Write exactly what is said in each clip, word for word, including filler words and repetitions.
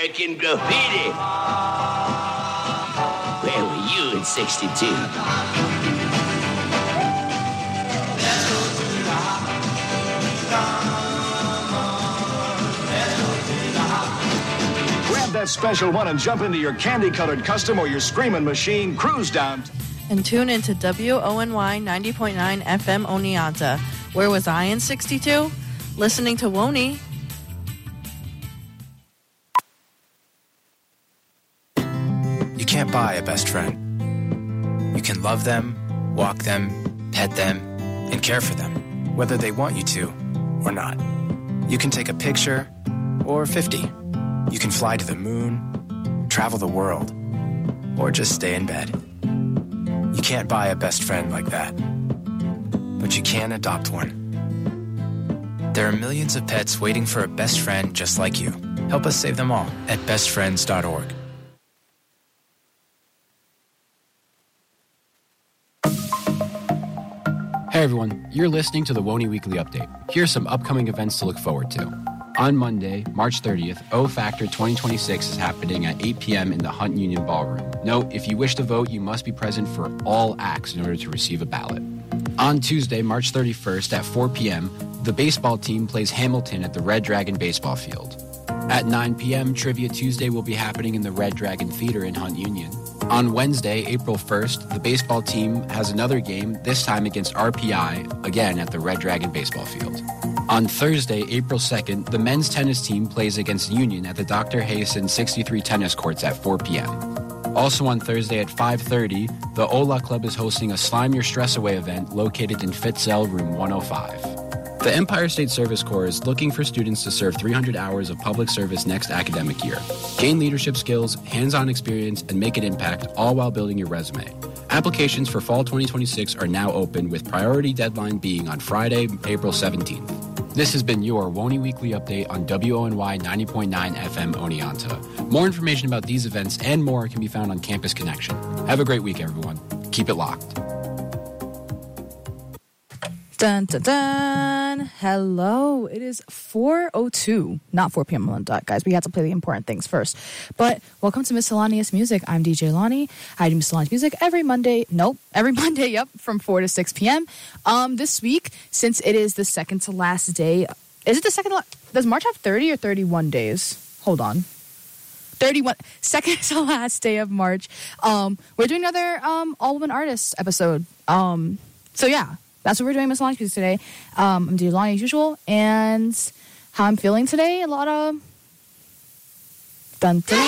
American Graffiti. Where were you in sixty-two? Grab that special one and jump into your candy-colored custom or your screaming machine. Cruise down. And tune into W O N Y ninety point nine F M Oneonta. Where was I in sixty-two? Listening to Woney. You can't buy a best friend. You can love them, walk them, pet them, and care for them, whether they want you to or not. You can take a picture or fifty. You can fly to the moon, travel the world, or just stay in bed. You can't buy a best friend like that, but you can adopt one. There are millions of pets waiting for a best friend just like you. Help us save them all at best friends dot org. Hey everyone, you're listening to the Woney Weekly Update. Here's some upcoming events to look forward to. On Monday, March thirtieth, O Factor twenty twenty-six is happening at eight p.m. in the Hunt Union Ballroom. Note, if you wish to vote, you must be present for all acts in order to receive a ballot. On Tuesday, March thirty-first at four p.m., the baseball team plays Hamilton at the Red Dragon Baseball Field. At nine p.m., Trivia Tuesday will be happening in the Red Dragon Theater in Hunt Union. On Wednesday, April first, the baseball team has another game, this time against R P I, again at the Red Dragon Baseball Field. On Thursday, April second, the men's tennis team plays against Union at the Doctor Hayson sixty-three tennis courts at four p.m. Also on Thursday at five thirty, the Ola Club is hosting a Slime Your Stress Away event located in Fitzell Room one oh five. The Empire State Service Corps is looking for students to serve three hundred hours of public service next academic year. Gain leadership skills, hands-on experience, and make an impact, all while building your resume. Applications for fall twenty twenty-six are now open, with priority deadline being on Friday, April seventeenth. This has been your Woney Weekly Update on W O N Y ninety point nine F M Oneonta. More information about these events and more can be found on Campus Connection. Have a great week, everyone. Keep it locked. Dun, dun, dun. Hello. It is four oh two, not four p.m. on the dot, guys. We had to play the important things first. But welcome to Miscellaneous Music. I'm D J Lonnie. I do Miscellaneous Music every Monday. Nope. Every Monday, yep, from four to six p.m. Um, this week, since it is the second to last day, is it the second to last? Does March have thirty or thirty-one days? Hold on. thirty-one, second to last day of March. Um, we're doing another um, all-woman artists episode. Um, so, yeah. That's what we're doing, Miss Launch Piece today. Um, I'm doing Lonnie as usual, and how I'm feeling today, a lot of dun dun.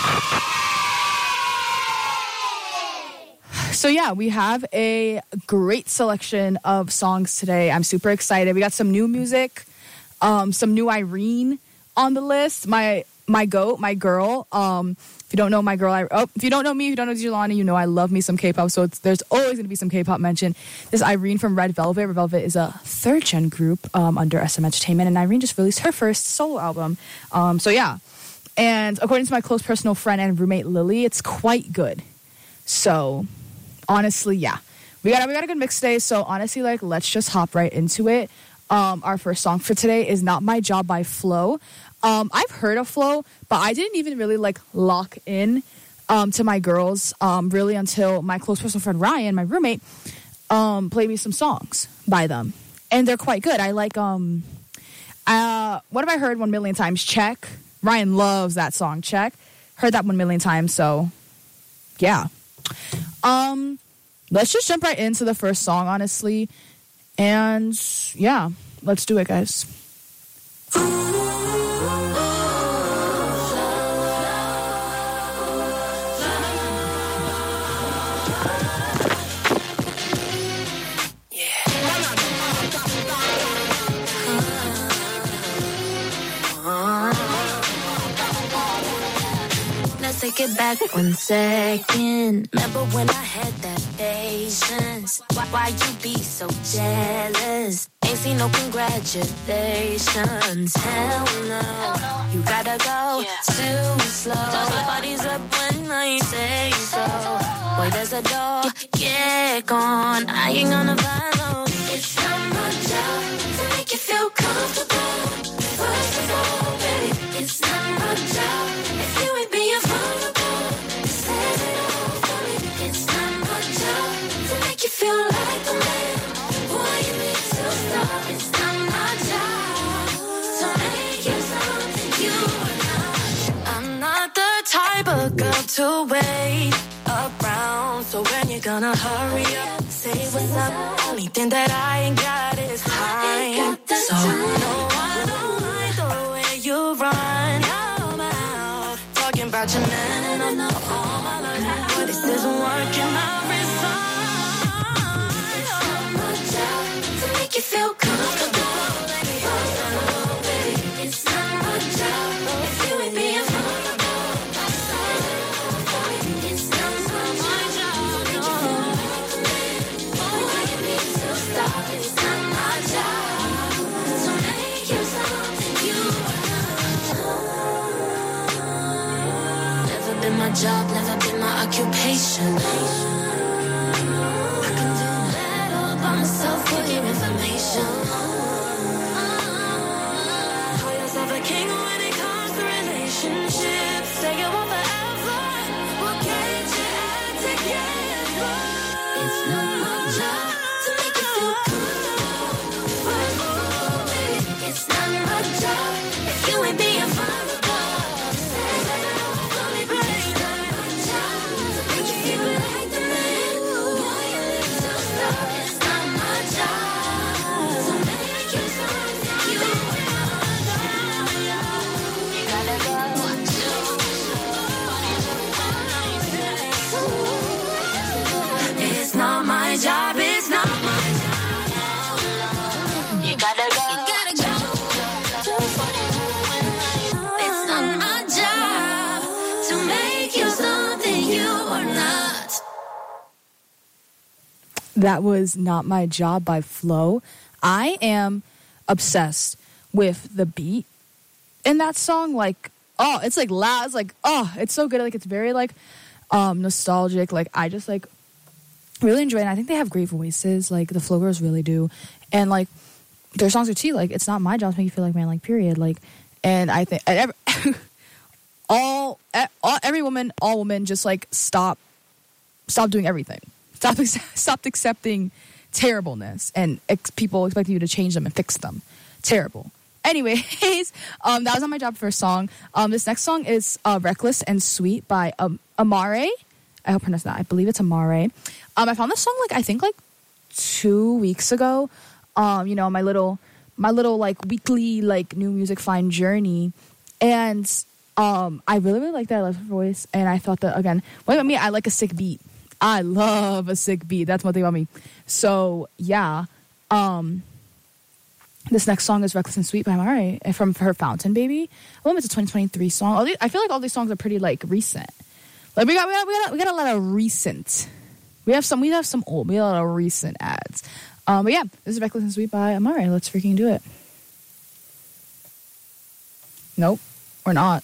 So yeah, we have a great selection of songs today. I'm super excited. We got some new music, um, some new Irene on the list. My my goat, my girl. Um, If you don't know my girl, I, oh, if you don't know me, if you don't know Jelani, you know I love me some K-pop, so it's, there's always going to be some K-pop mention. This Irene from Red Velvet. Red Velvet is a third-gen group um, under S M Entertainment, and Irene just released her first solo album. Um, so yeah, and according to my close personal friend and roommate Lily, it's quite good. So honestly, yeah, we got we got a good mix today. So honestly, like, let's just hop right into it. Um, our first song for today is "Not My Job" by Flo. Um, I've heard of Flo, but I didn't even really like lock in um, to my girls um, really until my close personal friend Ryan, my roommate, um, played me some songs by them, and they're quite good. I like um, uh, what have I heard one million times? Check. Ryan loves that song. Check. Heard that one million times. So, yeah. Um, let's just jump right into the first song, honestly, and yeah, let's do it, guys. Take it back one second. Remember when I had that patience? Why, why you be so jealous? Ain't seen no congratulations. Hell no, you gotta go too slow. Nobody's up when I say so. Boy, there's a door, get gone. I ain't gonna follow. It's not my job to make you feel comfortable. First of all, baby, it's not my job. make you feel like a man. Boy, you need to stop. It's not my job to make you something you are not. I'm not the type of girl to wait around. So when you gonna hurry up, say what's up. Only thing that I ain't got is time. So no, I don't like the way you run your mouth, talking about your man and I know all my life, but this isn't working. I'll resign. It's not my job to make you feel comfortable. It's not my job if you ain't being vulnerable. It's not my job. Boy, you need to stop. It's not my job to make you something you are not. Never been my job, never been my occupation. I can do that all by myself for your information. Call yourself a king when it comes to relationships. Say you want forever, well get your act together. It's not my job to make you feel comfortable. It's not my job if you ain't being vulnerable. For me, baby, it's not my job to make you feel like the man. Boy, you need to stop. It's not my job to make you something you are not. You gotta go. It's not my job. It's not my job. You gotta go. You gotta go. It's not my job to make you something you are not. That was Not My Job by Flo. I am obsessed with the beat in that song. Like, oh, it's like loud. It's like, oh, it's so good. Like, it's very like um, nostalgic. Like, I just like really enjoy it. And I think they have great voices. Like, the Flo girls really do. And like, their songs are too. Like, it's not my job to make you feel like man. Like, period. Like, and I think and every, all, all every woman, all women, just like stop, stop doing everything. Stop, stop accepting terribleness and ex- people expecting you to change them and fix them. Terrible. Anyways, um, that was Not My Job first song. Um, this next song is uh, Reckless and Sweet by um, Amare. I hope I pronounced that. I believe it's Amare. Um, I found this song like I think like two weeks ago. Um, you know, my little my little like weekly like new music find journey, and um, I really really like that. I love her voice, and I thought that again. What about me? I like a sick beat. I love a sick beat. That's one thing about me. So yeah, um, this next song is "Reckless and Sweet" by Amare from her Fountain Baby. I believe it's a twenty twenty-three song. All these, I feel like all these songs are pretty like recent. Like we got we got we got, we got a lot of recent. We have some we have some old. We got a lot of recent ads. Um, but yeah, this is Reckless and Sweet by Amare. Let's freaking do it. Nope, we're not.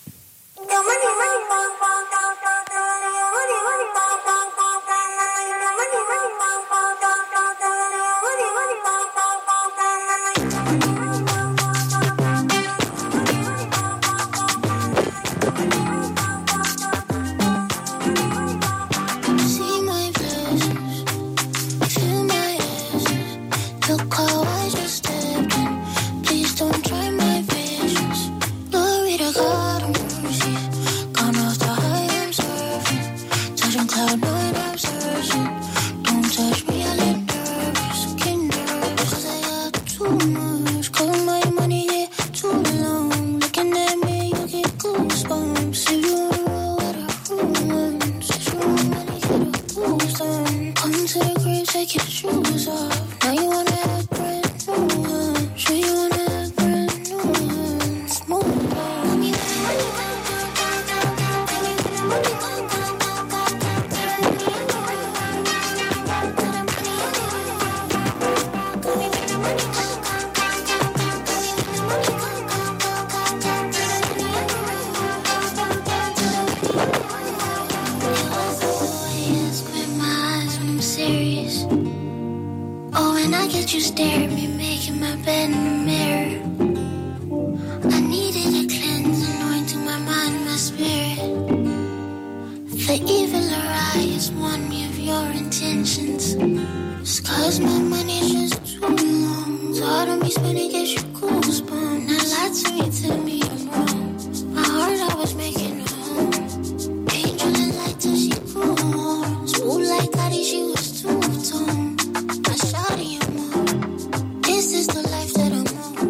You stare at me, making my bed in the mirror. I needed a cleanse, anointing my mind, my spirit. The evil arise warn me of your intentions. Cause my money's just too long. Tired of me spending, get you goosebumps. Now lie to me, tell me I'm wrong. My heart I was making a home. Angel and light till she grew warm. Smooth like Gotti, she was two-tone. I shawty you more. This is the life that I'm on.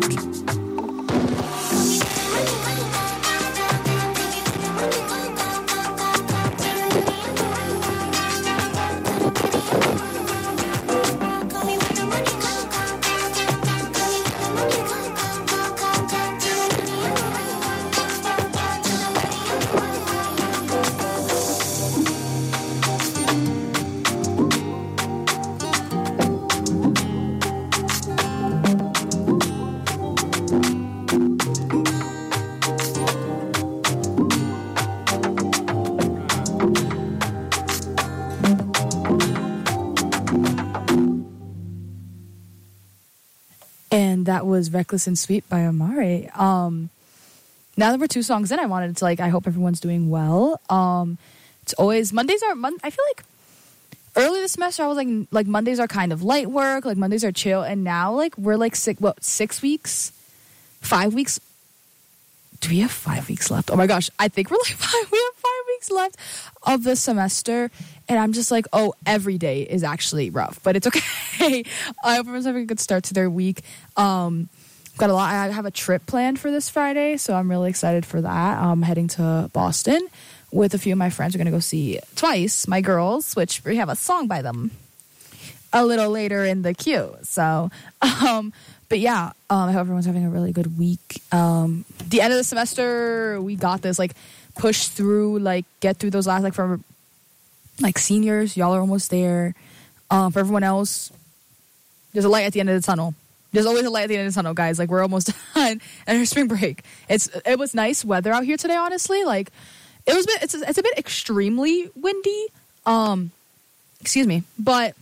And that was Reckless and Sweet by Amare. Um, now that we're two songs in, I wanted to like, I hope everyone's doing well. Um, it's always, Mondays are, Mon- I feel like early this semester, I was like, like Mondays are kind of light work, like Mondays are chill. And now like, we're like six, what, six weeks, five weeks. Do we have five weeks left? Oh my gosh. I think we're like five, we have five weeks left of the semester. And I'm just like, oh, every day is actually rough, but it's okay. I hope everyone's having a good start to their week. Um, got a lot. I have a trip planned for this Friday, so I'm really excited for that. I'm heading to Boston with a few of my friends. We're going to go see Twice, my girls, which we have a song by them a little later in the queue. So, um, but yeah, um, I hope everyone's having a really good week. Um, the end of the semester, we got this, like, push through, like, get through those last, like, for, like, seniors, y'all are almost there. Um, for everyone else, there's a light at the end of the tunnel. There's always a light at the end of the tunnel, guys. Like, we're almost done. And there's spring break. It's It was nice weather out here today, honestly. Like, it was a bit, it's, it's a bit extremely windy. Um, excuse me. But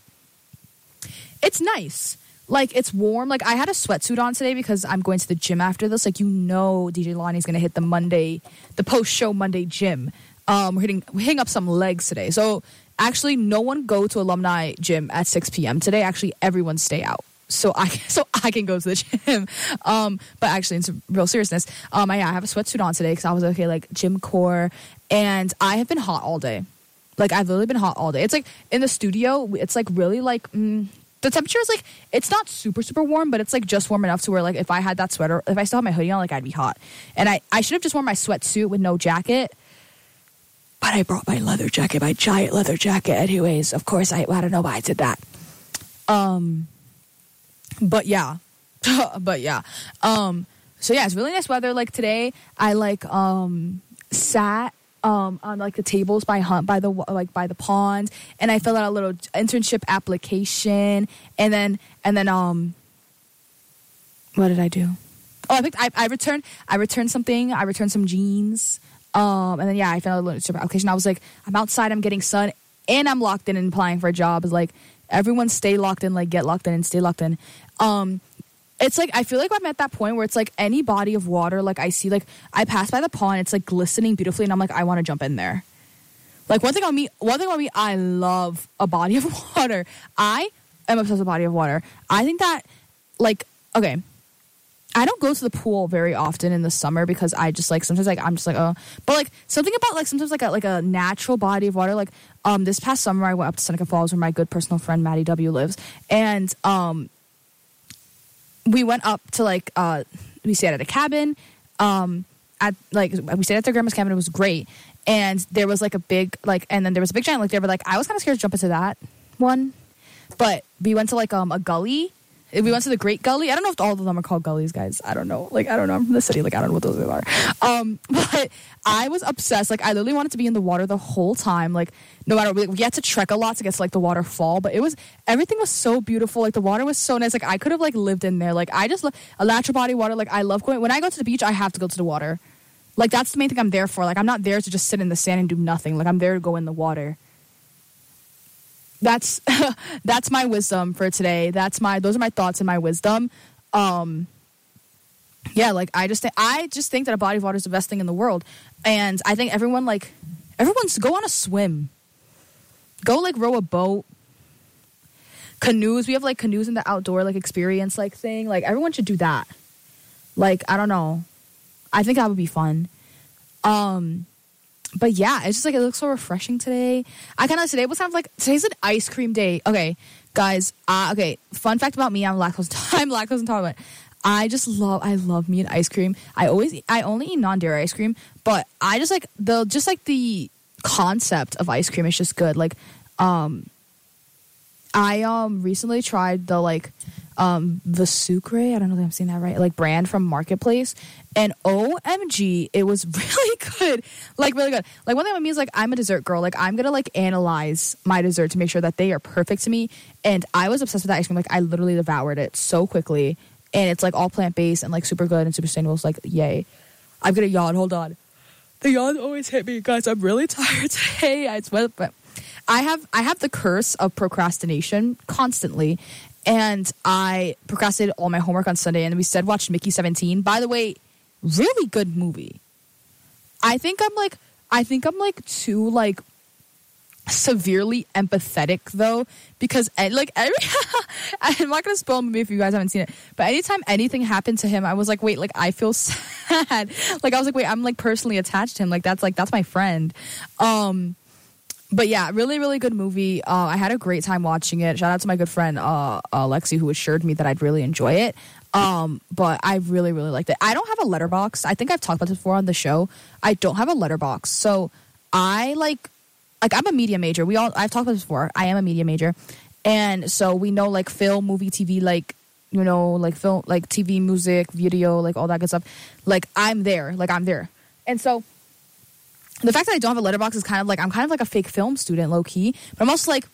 it's nice. Like, it's warm. Like, I had a sweatsuit on today because I'm going to the gym after this. Like, you know D J Lonnie's going to hit the Monday, the post-show Monday gym. Um, we're hitting, we're hitting up some legs today. So, actually, no one go to alumni gym at six p.m. today. Actually, everyone stay out. So I so I can go to the gym. Um, but actually, in some real seriousness, um, I, I have a sweatsuit on today because I was okay, like gym core, and I have been hot all day. Like I've literally been hot all day. It's like in the studio, it's like really like mm, the temperature is like it's not super super warm, but it's like just warm enough to where like if I had that sweater, if I still had my hoodie on, like I'd be hot. And I I should have just worn my sweatsuit with no jacket. But I brought my leather jacket, my giant leather jacket. Anyways, of course, I I don't know why I did that. Um. But yeah, but yeah. Um, so yeah, it's really nice weather. Like today, I like um sat um on like the tables by hunt by the like by the pond, and I filled out a little internship application, and then and then um, what did I do? Oh, I picked. I, I returned. I returned something. I returned some jeans. Um, and then yeah, I filled out a little internship application. I was like, I'm outside. I'm getting sun, and I'm locked in and applying for a job. It's like. Everyone stay locked in, like get locked in and stay locked in. Um, it's like, I feel like I'm at that point where it's like any body of water, like I see, like I pass by the pond, it's like glistening beautifully. And I'm like, I want to jump in there. Like one thing on me, one thing on me, I love a body of water. I am obsessed with a body of water. I think that like, okay, I don't go to the pool very often in the summer because I just like sometimes like I'm just like oh, but like something about like sometimes like a like a natural body of water. Like um this past summer I went up to Seneca Falls where my good personal friend Maddie W lives, and um we went up to like uh we stayed at a cabin um at like we stayed at their grandma's cabin. It was great, and there was like a big like and then there was a big giant lake there. But like I was kind of scared to jump into that one, but we went to like um a gully. We went to the Great Gully. I don't know if all of them are called gullies, guys. I don't know. Like, I don't know. I'm from the city. Like, I don't know what those are. Um, but I was obsessed. Like, I literally wanted to be in the water the whole time. Like, no matter what. We had to trek a lot to get to, like, the waterfall. But it was, everything was so beautiful. Like, the water was so nice. Like, I could have, like, lived in there. Like, I just love a natural body water. Like, I love going. When I go to the beach, I have to go to the water. Like, that's the main thing I'm there for. Like, I'm not there to just sit in the sand and do nothing. Like, I'm there to go in the water. That's that's my wisdom for today. That's my those are my thoughts and my wisdom. Um, yeah, like I just th- I just think that a body of water is the best thing in the world, and I think everyone like everyone's go on a swim, go like row a boat, canoes. We have like canoes in the outdoor like experience like thing. Like everyone should do that. Like I don't know. I think that would be fun. Um, but yeah, it's just like it looks so refreshing today. I kind of today was kind of like today's an ice cream day. Okay, guys. Uh, okay, fun fact about me: I'm lactose. I'm lactose intolerant. I just love. I love me an ice cream. I always. I only eat non-dairy ice cream, but I just like the just like the concept of ice cream is just good. Like, um, I um recently tried the like um the Sucre. I don't know if I'm saying that right. Like brand from Marketplace. And O M G, it was really good. Like, really good. Like, one thing with me is, like, I'm a dessert girl. Like, I'm going to, like, analyze my dessert to make sure that they are perfect to me. And I was obsessed with that ice cream. Like, I literally devoured it so quickly. And it's, like, all plant-based and, like, super good and super sustainable. It's like, yay. I'm going to yawn. Hold on. The yawn always hit me. Guys, I'm really tired today. I swear. But I have, I have the curse of procrastination constantly. And I procrastinated all my homework on Sunday. And we instead watched Mickey seventeen. By the way, really good movie. I think I'm like, I think I'm like too like severely empathetic though, because like every, I'm not gonna spoil the movie if you guys haven't seen it, but anytime anything happened to him, I was like, wait, like I feel sad. Like I was like, wait, I'm like personally attached to him. Like that's like that's my friend. Um, but yeah, really, really good movie. Uh, I had a great time watching it. Shout out to my good friend uh, uh, Lexi, who assured me that I'd really enjoy it. Um, but I really, really liked it. I don't have a letterbox. I think I've talked about this before on the show. I don't have a letterbox. So I like, like I'm a media major. We all, I've talked about this before. I am a media major. And so we know like film, movie, T V, like, you know, like film, like T V, music, video, like all that good stuff. Like I'm there, like I'm there. And so the fact that I don't have a letterbox is kind of like, I'm kind of like a fake film student, low key. But I'm also like,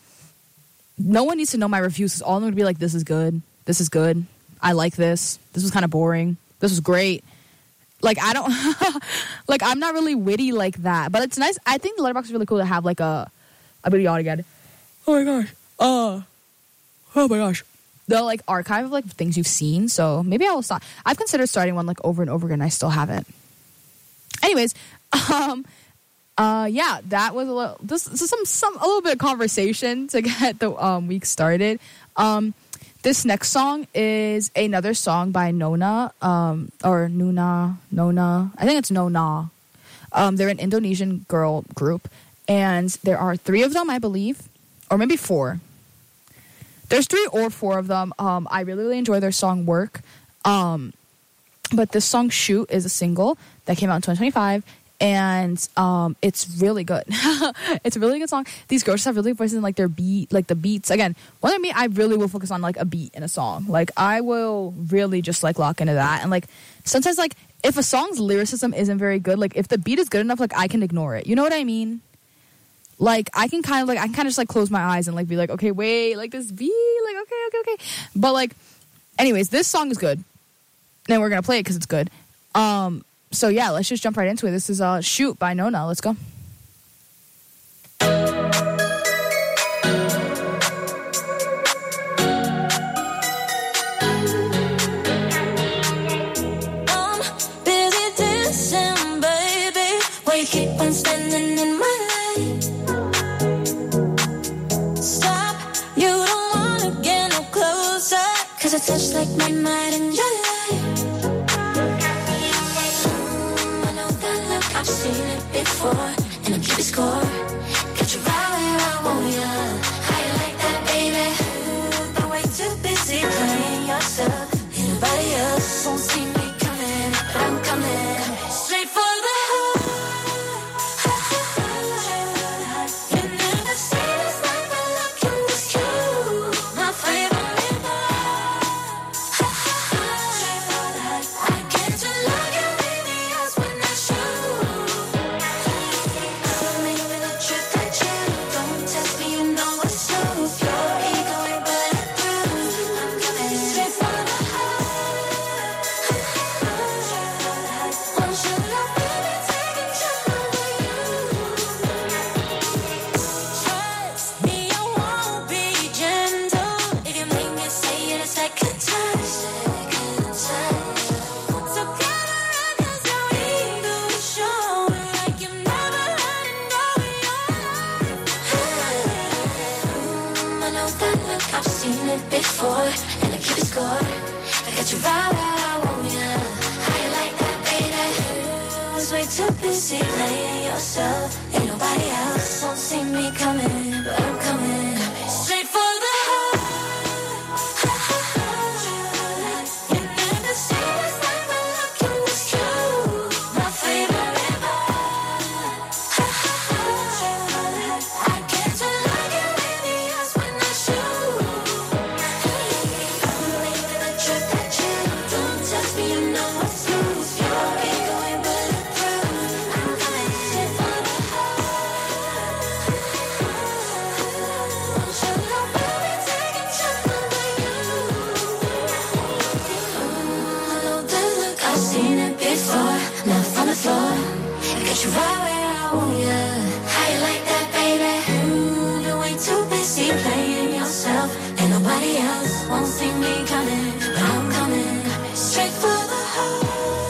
no one needs to know my reviews. Because all I'm going to be like, this is good. This is good. I like this. This was kind of boring. This was great. Like, I don't... like, I'm not really witty like that. But it's nice. I think the letterbox is really cool to have, like, a... I'm gonna yawn again. Oh, my gosh. Uh, oh, my gosh. The, like, archive of, like, things you've seen. So, maybe I will start. I've considered starting one, like, over and over again. I still haven't. Anyways, um... Uh, yeah, that was a little... This, this is some, some... A little bit of conversation to get the um, week started. Um... This next song is another song by Nona, um, or Nuna, Nona. I think it's Nona. Um, they're an Indonesian girl group, and there are three of them, I believe, or maybe four. There's three or four of them. Um, I really, really enjoy their song Work. Um, but this song Shoot is a single that came out in twenty twenty-five. And um, it's really good. It's a really good song. These girls just have really good voices and like their beat, like the beats. Again, one of me, I really will focus on like a beat in a song. Like I will really just like lock into that. And like sometimes like if a song's lyricism isn't very good, like if the beat is good enough, like I can ignore it. You know what I mean? Like I can kind of like I can kind of just like close my eyes and like be like, okay, wait, like this beat, like okay, okay, okay. But like, anyways, this song is good. And we're gonna play it because it's good. Um. So yeah, let's just jump right into it. This is uh, Shoot by Nona. Let's go. I'm busy dancing, baby. Why you keep on standing in my light? Stop, you don't wanna get no closer. Cause I touch like my night in your life. I've seen it before, and I'm keeping score. Got you right where I want ya. How you like that, baby? But way too busy playing yourself. Ain't nobody else won't see me coming, but I'm coming straight for the heart. You never see this like my luck in this cute. My favorite bar. I get to love you, baby, else when I shoot. Don't test me, you know it before, and I keep it score. I got you right where I want ya. How you like that, baby? I was way too busy playing yourself. Ain't nobody else won't see me coming, but I'm coming straight for the heart. You never see this like my luck in this true. My favorite part. I get to like it with the eyes when I shoot. I'm leaving a trip that you don't test me, you know what's loose. You ain't going bulletproof. I'm coming straight for the heart. I'm sure nobody taking trouble but you. I know the look, I've seen it before. Left on the floor, I got you right where I want ya. How you like that, baby? Ooh, you're way too busy playing yourself. Ain't nobody else won't see me coming, but I'm coming straight for the heart.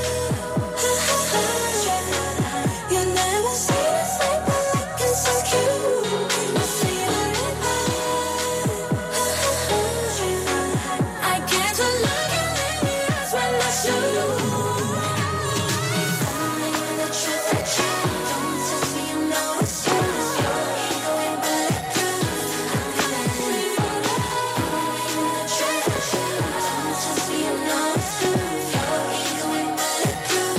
You never see this like my luck is so cute. My favorite part. I get to look you in the eyes when I shoot. I'm leaving the truth that you don't test me, you know it's true. Your ego ain't bulletproof. I'm coming straight for the heart. I'm leaving the truth that you don't test me, you know it's true. Your ego ain't bulletproof.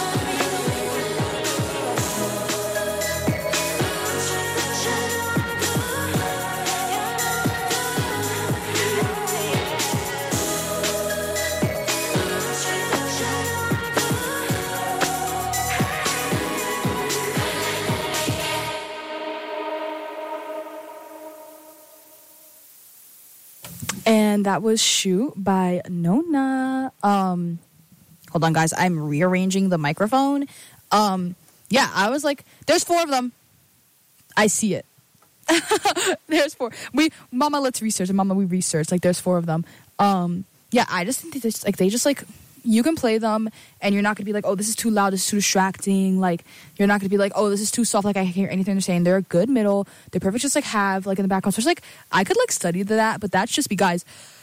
And that was Shoot by Nona. Um, hold on, guys. I'm rearranging the microphone. Um, yeah, I was like, there's four of them. I see it. There's four. We, Mama, let's research. And Mama, we research. Like, there's four of them. Um, yeah, I just think they just, like, they just, like, you can play them and you're not going to be like, oh, this is too loud, this is too distracting. Like, you're not going to be like, oh, this is too soft, like I can't hear anything they're saying. They're a good middle. They're perfect just, like, have, like, in the background. So it's like, I could, like, study to that, but that's just be, guys,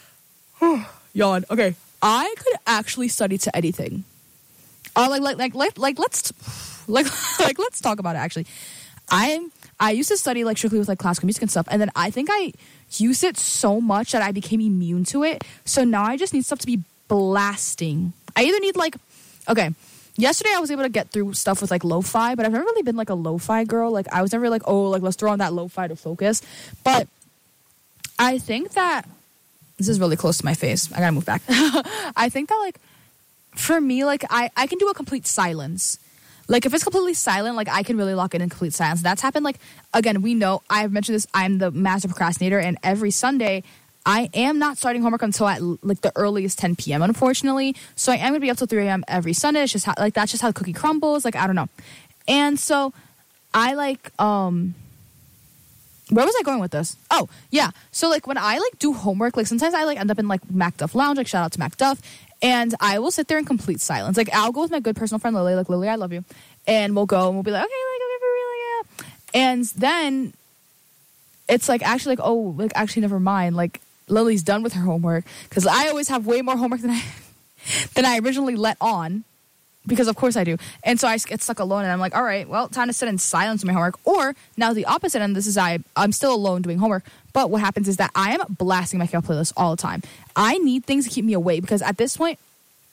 yawn. Okay. I could actually study to anything. Uh, like, like, like, like, like, let's, like, like, let's talk about it, actually. I, I used to study, like, strictly with, like, classical music and stuff, and then I think I used it so much that I became immune to it. So now I just need stuff to be blasting. I either need, like, okay, yesterday I was able to get through stuff with, like, lo-fi, but I've never really been, like, a lo-fi girl. Like, I was never like, oh, like, let's throw on that lo-fi to focus. But I think that this is really close to my face. I gotta move back. I think that, like, for me, like, I, I can do a complete silence. Like, if it's completely silent, like, I can really lock in in complete silence. That's happened, like, again, we know, I've mentioned this, I'm the master procrastinator, and every Sunday, I am not starting homework until at, like, the earliest ten p.m., unfortunately. So I am going to be up till three a.m. every Sunday. It's just how, like, that's just how the cookie crumbles. Like, I don't know. And so I, like, um... where was I going with this? Oh, yeah. So, like, when I, like, do homework, like, sometimes I, like, end up in, like, MacDuff Lounge. Like, shout out to MacDuff. And I will sit there in complete silence. Like, I'll go with my good personal friend, Lily. Like, Lily, I love you. And we'll go and we'll be like, okay, like, okay, for real, yeah. And then it's, like, actually, like, oh, like, actually, never mind. Like, Lily's done with her homework. Because I always have way more homework than I, than I originally let on. Because of course I do. And so I get stuck alone and I'm like, all right, well, time to sit in silence with my homework. Or now the opposite, and this is I, I'm still alone doing homework. But what happens is that I am blasting my K-pop playlist all the time. I need things to keep me awake because at this point,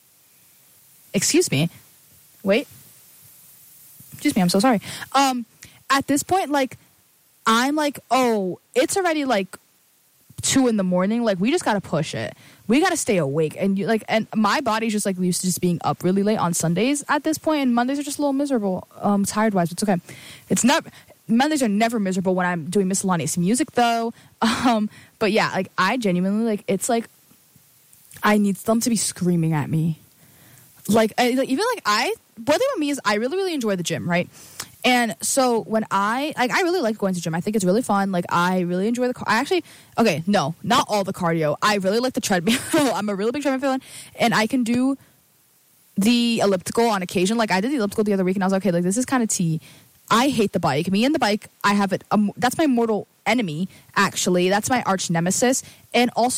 excuse me, wait, excuse me, I'm so sorry. Um, at this point, like, I'm like, oh, it's already like two in the morning. Like, we just got to push it. We got to stay awake. And you like, and my body's just like used to just being up really late on Sundays at this point, and Mondays are just a little miserable, um, tired wise. It's okay. It's not, Mondays are never miserable when I'm doing miscellaneous music though. Um, but yeah, like, I genuinely, like, it's like, I need them to be screaming at me. Like, I, like even like I, one thing with me is I really, really enjoy the gym, right? And so when I, like, I really like going to the gym. I think it's really fun. Like, I really enjoy the, I actually, okay, no, not all the cardio. I really like the treadmill. I'm a really big treadmill fan. And I can do the elliptical on occasion. Like, I did the elliptical the other week and I was like, okay, like, this is kind of tea. I hate the bike. Me and the bike, I have it. Um, that's my mortal enemy, actually. That's my arch nemesis. And also,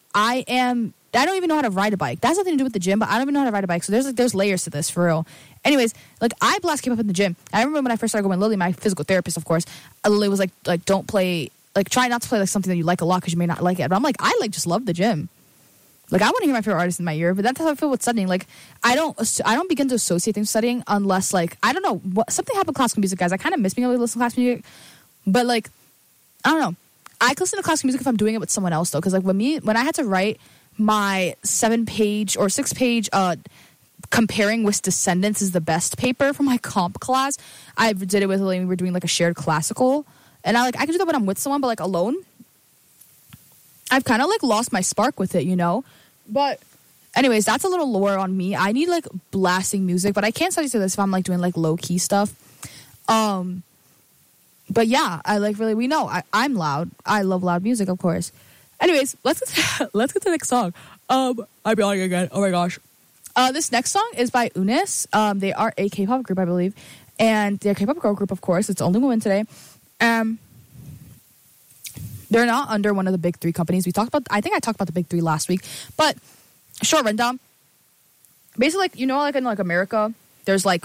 I am, I don't even know how to ride a bike. That has nothing to do with the gym, but I don't even know how to ride a bike. So there's like, there's layers to this, for real. Anyways, like, I blast K-pop in the gym. I remember when I first started going with Lily, my physical therapist, of course, Lily was like, like, don't play, like, try not to play like something that you like a lot because you may not like it. But I'm like, I like just love the gym. Like, I want to hear my favorite artist in my ear, but that's how I feel with studying. Like, I don't, I don't begin to associate things with studying unless, like, I don't know, what, something happened with classical music, guys. I kind of miss being able to listen to classical music, but, like, I don't know. I can listen to classical music if I'm doing it with someone else, though, because, like, when me, when I had to write my seven-page or six-page uh, comparing with Descendants is the best paper for my comp class, I did it with Lily. We were doing, like, a shared classical, and I, like, I can do that when I'm with someone, but, like, alone, I've kind of, like, lost my spark with it, you know? But anyways, that's a little lore on me. I need, like, blasting music, but I can't study to this if I'm, like, doing, like, low-key stuff. Um, but, yeah, I, like, really, we know. I, I'm loud. I love loud music, of course. Anyways, let's get to, let's get to the next song. Um, I'm yawning again. Oh, my gosh. Uh, this next song is by Unis. Um, they are a K-pop group, I believe. And they're a K-pop girl group, of course. It's the only woman today. Um... They're not under one of the big three companies. We talked about, I think I talked about the big three last week. But, short rundown. Basically, like, you know, like in like America, there's like,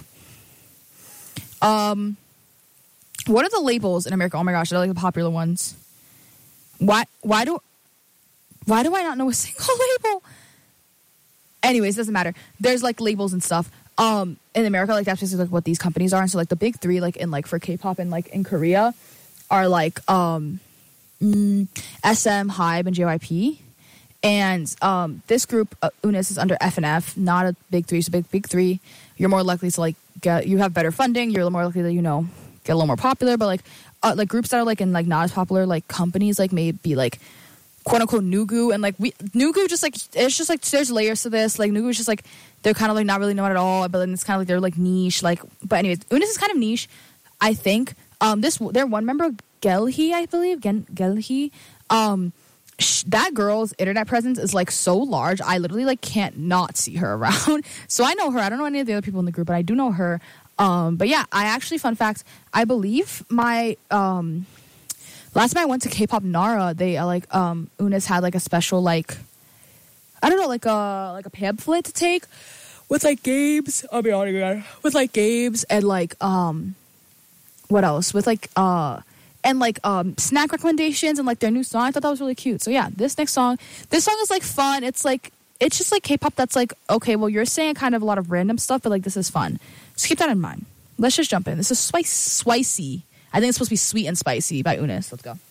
um, what are the labels in America? Oh my gosh, they're like the popular ones. Why, why do, why do I not know a single label? Anyways, doesn't matter. There's like labels and stuff. Um, in America, like that's basically like what these companies are. And so like the big three, like in like for K-pop and like in Korea, are like, um, Mm, S M, Hybe, and J Y P. And um, this group, uh, Unis, is under F N F, not a big three. So big, big three, you're more likely to like get, you have better funding. You're more likely to, you know, get a little more popular. But like, uh, like groups that are like in like not as popular, like companies, like maybe like quote unquote Nugu, and like we Nugu just like it's just like there's layers to this. Like Nugu is just like they're kind of like not really known at all, but then it's kind of like they're like niche. Like, but anyways, Unis is kind of niche, I think. Um, this their one member. Gelhee, I believe, Gen- Gelhee, um, sh- that girl's internet presence is, like, so large, I literally, like, can't not see her around. So I know her. I don't know any of the other people in the group, but I do know her. Um, but, yeah, I actually, fun fact, I believe my, um, last time I went to K-pop Nara, they, uh, like, um, Unis had, like, a special, like, I don't know, like a, like a pamphlet to take with, like, games. I'll be honest, again. With, like, games and, like, um, what else? With, like, uh... and, like, um, snack recommendations and, like, their new song. I thought that was really cute. So, yeah, this next song, this song is, like, fun. It's, like, it's just, like, K-pop that's, like, okay, well, you're saying kind of a lot of random stuff, but, like, this is fun. Just keep that in mind. Let's just jump in. This is spice, spicy. I think it's supposed to be Sweet and Spicy by Unis. Let's go.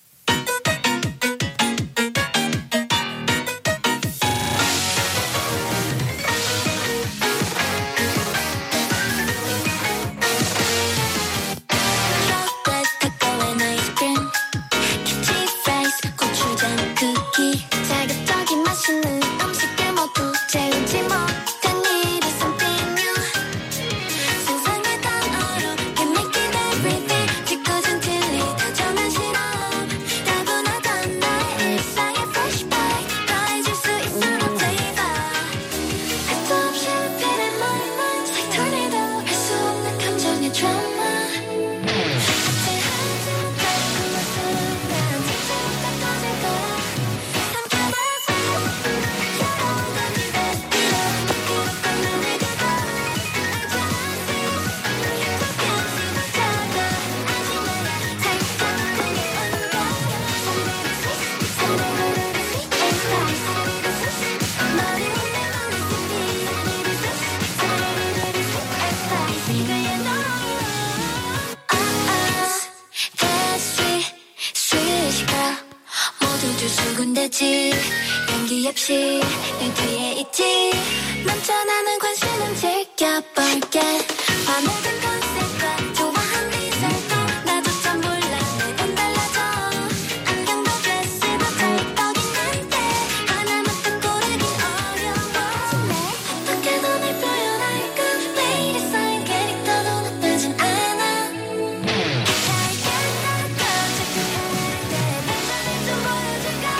두근대지 연기 없이 내 뒤에 있지 넘쳐나는 관심은 지켜볼게 화목한 컨셉과 좋아한 미소도 나조차 몰라 매번 달라져 안경도 드레스도 찰떡인 한데 하나만 딱 고르기 어려워지네 어떻게든 날 표현할까 매일에 쌓인 캐릭터도 나쁘진 않아 잘게 따라가 체크해낼 때 내 좀 보여줄까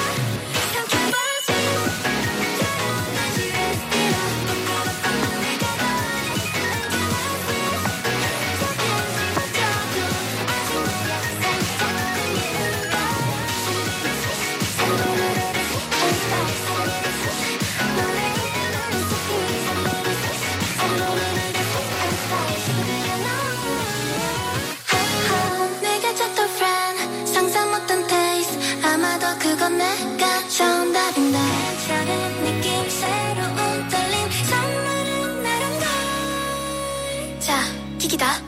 움직이다.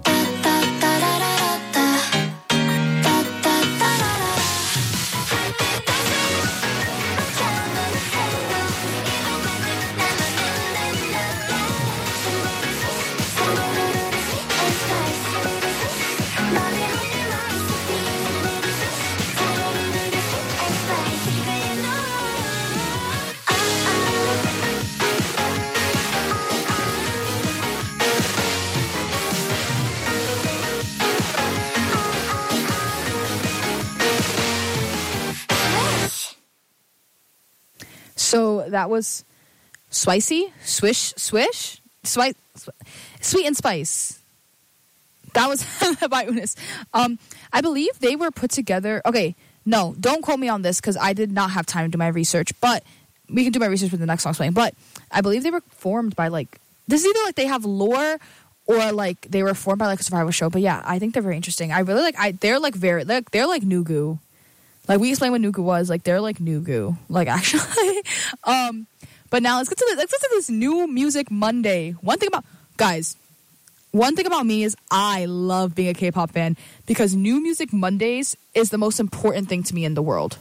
So that was Spicy, Swish, Swish, Swi- Sweet and Spice. That was by Eunice. Um, I believe they were put together. Okay, no, don't quote me on this because I did not have time to do my research. But we can do my research for the next song playing. But I believe they were formed by like this is either like they have lore or like they were formed by like a survival show. But yeah, I think they're very interesting. I really like. I they're like very like they're like Nugu. Like, we explained what Nugu was. Like, they're like Nugu. Like, actually. um, but now let's get to the, let's get to this New Music Monday. One thing about, guys, one thing about me is I love being a K-pop fan because New Music Mondays is the most important thing to me in the world.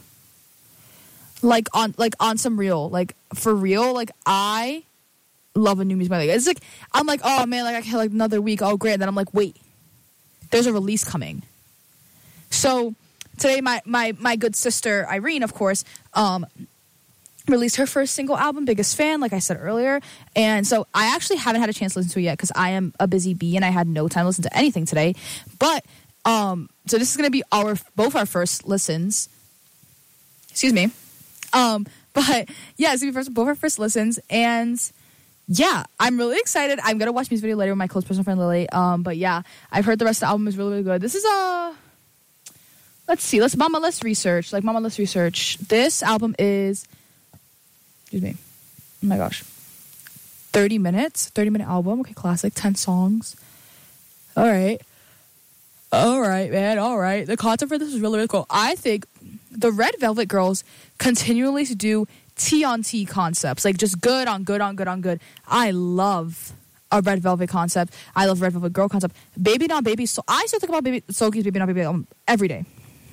Like, on like on some real, like, for real, like, I love a New Music Monday. It's like, I'm like, oh, man, like, I can like another week. Oh, great. And then I'm like, wait, there's a release coming. So, today, my, my, my good sister, Irene, of course, um, released her first single album, Biggest Fan, like I said earlier. And so I actually haven't had a chance to listen to it yet because I am a busy bee and I had no time to listen to anything today. But, um, so this is going to be our both our first listens. Excuse me. Um, but, yeah, it's going to be first, both our first listens. And, yeah, I'm really excited. I'm going to watch music video later with my close personal friend, Lily. Um, but, yeah, I've heard the rest of the album is really, really good. This is a... Let's see. Let's Mama Let's research. Like Mama Let's research. This album is, excuse me. Oh my gosh, thirty minutes. Thirty minute album. Okay, classic. Ten songs. All right. All right, man. All right. The concept for this is really, really cool. I think the Red Velvet Girls continually to do T on T concepts, like just good on good on good on good. I love a Red Velvet concept. I love Red Velvet Girl concept. Baby Not Baby. So I still think about Baby Soki's Baby Not Baby album every day.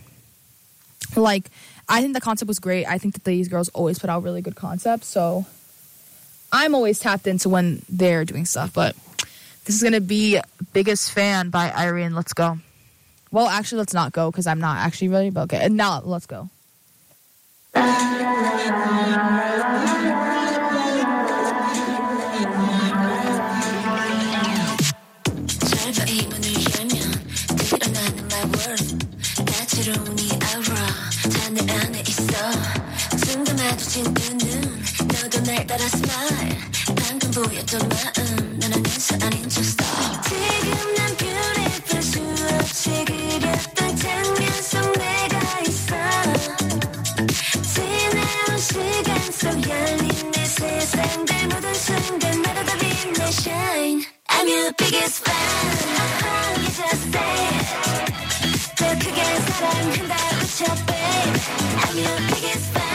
Like, I think the concept was great. I think that these girls always put out really good concepts. So, I'm always tapped into when they're doing stuff. But this is going to be Biggest Fan by Irene. Let's go. Well, actually, let's not go because I'm not actually ready. But okay, and now let's go. 마주친 눈은 너도 날 따라 smile 방금 보였던 마음 넌 아니서 아닌 척 지금 난 beautiful 수없이 그렸던 장면 속 내가 있어 지나온 시간 속 열린 내 세상들 모든 순간마다 다 빛나 shine I'm your biggest fan You just say it 더 크게 사랑한다 외쳐 babe I'm your biggest fan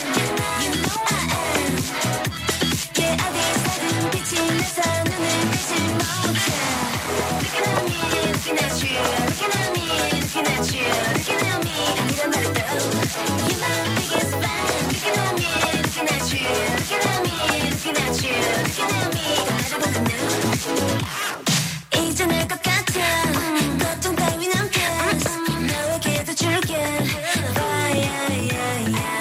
Looking at you, looking at me, looking at you, looking at me. I need a medal. You're my biggest fan. Looking at me, looking at you, looking at me, looking at you, looking at me. 다 알아보는 눈. 이제 날 것 같아. 걱정 따윈 안 패스. 너에게도 줄게. Fire, yeah, yeah.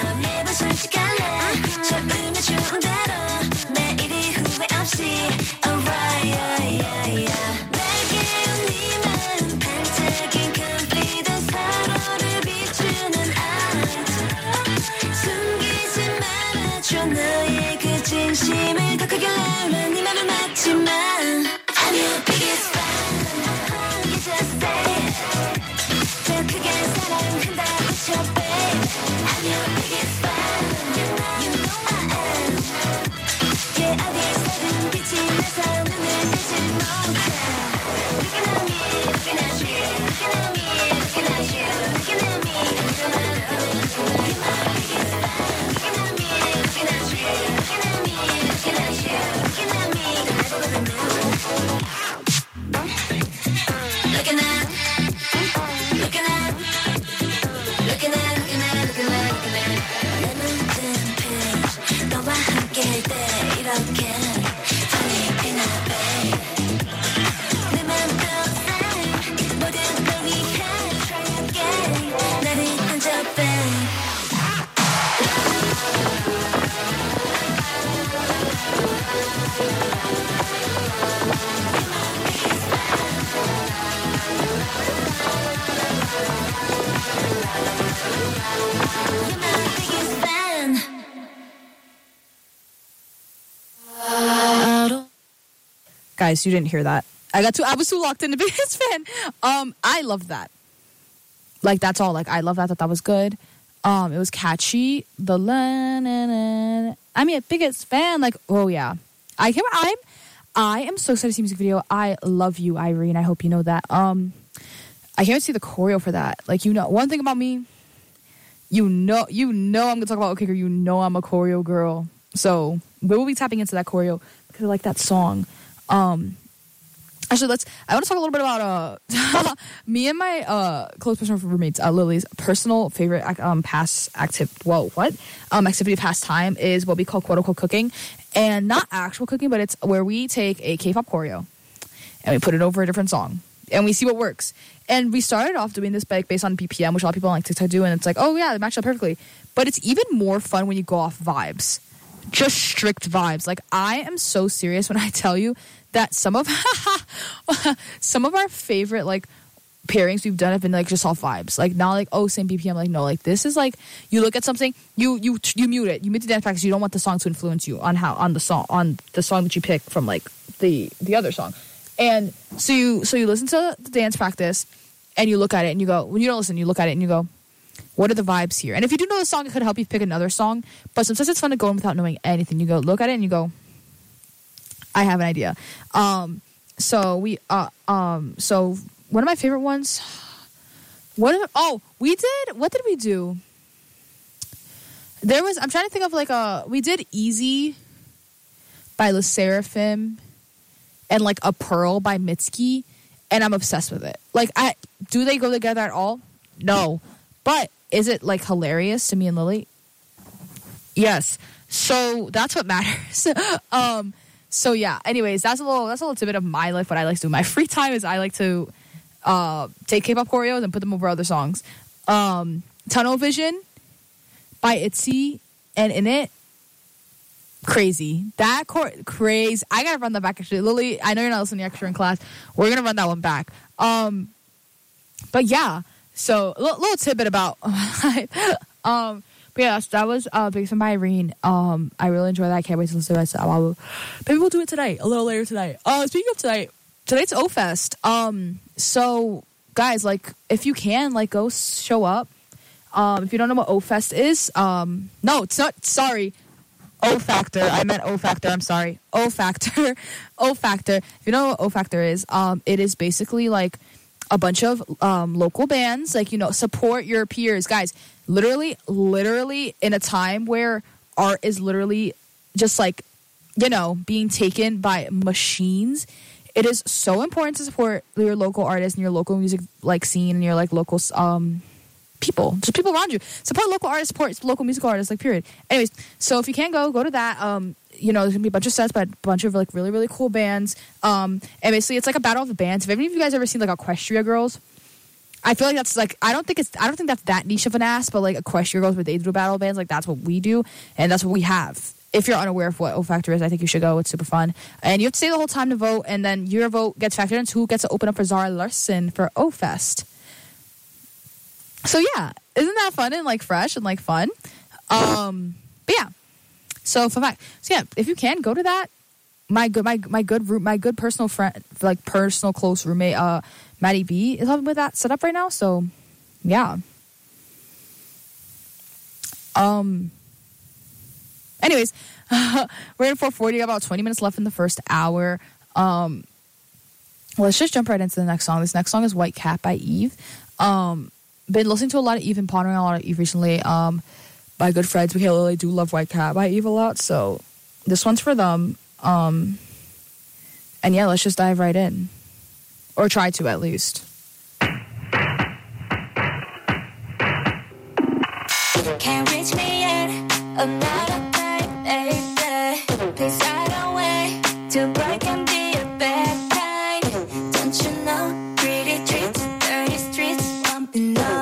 Guys, you didn't hear that. I got too, I was too locked into biggest fan. Um, I love that. Like, that's all. Like, I love that, that that was good. Um, it was catchy. The la na na. I mean, biggest fan. Like, oh yeah. I can, I'm, I am so excited to see the music video. I love you, Irene. I hope you know that. Um, I can't wait to see the choreo for that. Like, you know, one thing about me, you know, you know I'm going to talk about OK Girl. You know I'm a choreo girl. So we will be tapping into that choreo because I like that song. Um, actually, let's, I want to talk a little bit about uh, me and my uh, close personal roommates, uh, Lily's personal favorite um, past active, whoa, what? Um, activity pastime is what we call quote unquote cooking. And not actual cooking, but it's where we take a K-pop choreo and we put it over a different song. And we see what works. And we started off doing this based on B P M, which a lot of people on like TikTok do. And it's like, oh, yeah, it matched up perfectly. But it's even more fun when you go off vibes. Just strict vibes. Like, I am so serious when I tell you that some of some of our favorite, like, pairings we've done have been, like, just off vibes. Like, not like, oh, same B P M. Like, no, like, this is, like, you look at something, you you you mute it. You mute the dance practice. You don't want the song to influence you on how, on the song, on the song that you pick from, like, the the other song. And so you so you listen to the dance practice and you look at it and you go, when you don't listen, you look at it and you go, what are the vibes here? And if you do know the song, it could help you pick another song. But sometimes it's fun to go in without knowing anything. You go, look at it and you go, I have an idea. Um, so we, uh, um, so one of my favorite ones, what, are, oh, we did, what did we do? There was, I'm trying to think of like a, we did Easy by Le Seraphim and like A Pearl by Mitski, and I'm obsessed with it. Like, I do they go together at all? No. But is it like hilarious to me and Lily? Yes. So that's what matters. um, so yeah. Anyways, that's a little that's a little tidbit of my life. What I like to do. My free time is I like to uh, take K-pop choreos and put them over other songs. Um, Tunnel Vision by ITZY and In It. Crazy. That chor- crazy. I gotta run that back actually. Lily, I know you're not listening extra in class. We're gonna run that one back. Um, but yeah. So a little, little tidbit about um, but yeah, that was uh, Big Fan by Irene. Um, I really enjoyed that. I can't wait to listen to it. So maybe we'll do it tonight, a little later tonight. Uh, speaking of tonight, tonight's O-Fest. Um, so guys, like, if you can, like, go show up. Um, if you don't know what O-Fest is, um, no, it's not. Sorry. O-Factor. I meant O-Factor. I'm sorry. O-Factor. O-Factor. If you know what O-Factor is, um, it is basically like a bunch of um, local bands. Like, you know, support your peers. Guys, literally, literally in a time where art is literally just like, you know, being taken by machines, it is so important to support your local artists and your local music like scene and your like local um people, just people around you. Support local artists, support local musical artists, like, period. Anyways, so if you can go, go to that. Um, you know, there's gonna be a bunch of sets by a bunch of like really, really cool bands. Um, and basically it's like a battle of the bands. If any of you guys ever seen like Equestria Girls, I feel like that's like, I don't think it's, I don't think that's that niche of an ass, but like Equestria Girls where they do battle bands, like that's what we do, and that's what we have. If you're unaware of what O-Factor is, I think you should go. It's super fun. And you have to stay the whole time to vote, and then your vote gets factored into who gets to open up for Zara Larsson for O-Fest. So yeah, isn't that fun and like fresh and like fun? Um, but yeah, so for fact, so yeah, if you can go to that, my good, my my good room, my good personal friend, like personal close roommate, uh, Maddie B is helping with that setup right now. So yeah. Um. Anyways, we're in four forty. About twenty minutes left in the first hour. Um. Well, let's just jump right into the next song. This next song is White Cat by Eve. Um. Been listening to a lot of Eve and pondering a lot of Eve recently. Um, my good friends, Michaela Lily, do love White Cat by Eve a lot, so this one's for them. Um, and yeah, let's just dive right in, or try to at least. Can't reach me yet. I'm not a bad baby. Please hide away. Too bright can be a bad kind. Don't you know? Pretty treats, dirty streets, bumping up.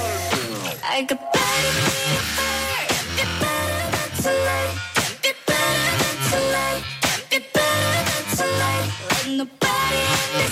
I could buy you, you better not tonight. You better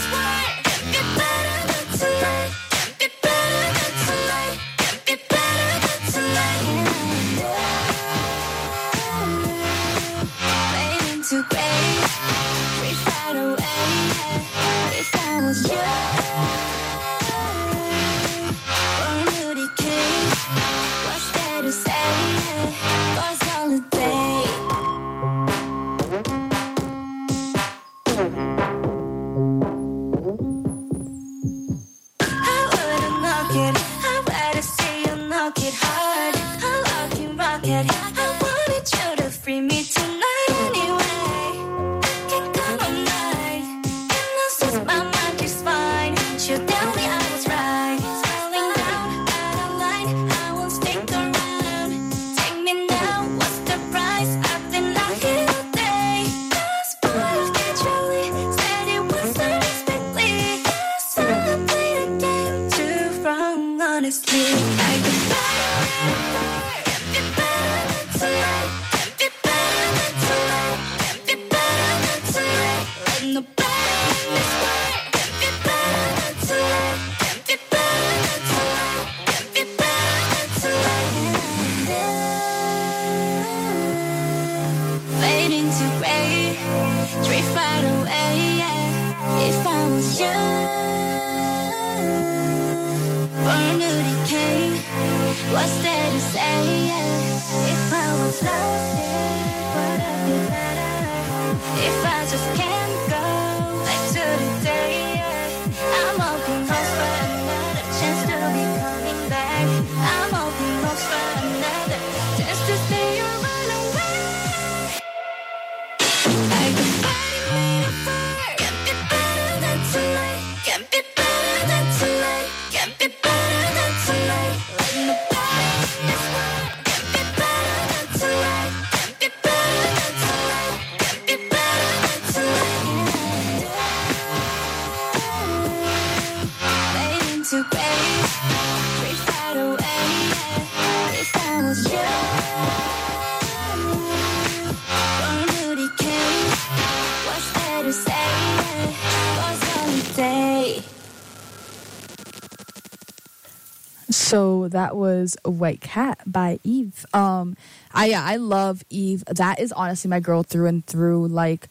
So that was White Cat by Eve. Um, I yeah, I love Eve. That is honestly my girl through and through. Like,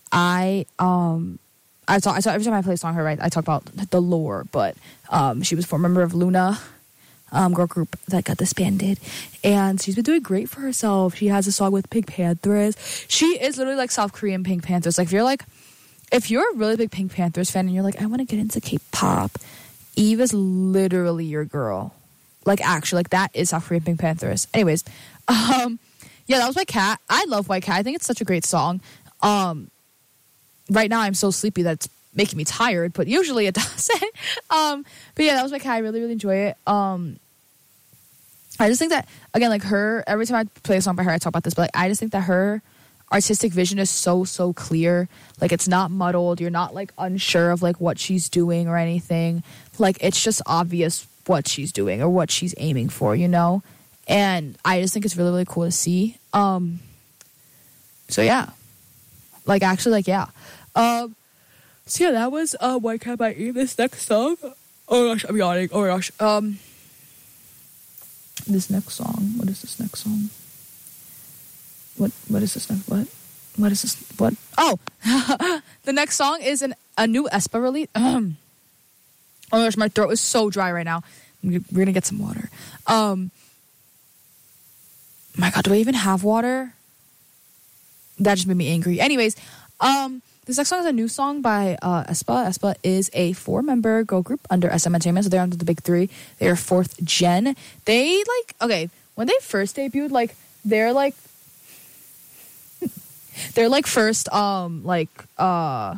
I um, I talk, I talk every time I play a song her, right? I talk about the lore, but um, she was a former member of Luna, um, girl group that got disbanded, and she's been doing great for herself. She has a song with Pink Panthers. She is literally like South Korean Pink Panthers. Like, if you're like, if you're a really big Pink Panthers fan and you're like, I want to get into K-pop, Eve is literally your girl. Like, actually, like, that is South Korean Pink Panthers. Anyways, um, yeah, that was White Cat. I love White Cat. I think it's such a great song. Um, right now, I'm so sleepy that it's making me tired, but usually it doesn't. um, but yeah, that was White Cat. I really, really enjoy it. Um, I just think that, again, like, her, every time I play a song by her, I talk about this, but, like, I just think that her artistic vision is so, so clear. Like, it's not muddled. You're not, like, unsure of, like, what she's doing or anything. Like, it's just obvious what she's doing or what she's aiming for, you know? And I just think it's really, really cool to see. Um, so, yeah. Like, actually, like, yeah. Um, so, yeah, that was uh, White Cat by Eve. This next song, oh, my gosh, I'm yawning. Oh, my gosh. Um, this next song, what is this next song? What, what is this next, what? What is this, what? Oh, the next song is an, a new aespa release. Um, Oh my gosh, my throat is so dry right now. We're going to get some water. Um, my God, do I even have water? That just made me angry. Anyways, um, this next song is a new song by uh, aespa. aespa is a four-member girl group under S M Entertainment, so they're under the big three. They're fourth gen. They, like, okay, when they first debuted, like, they're, like, they're, like, first, um, like, uh...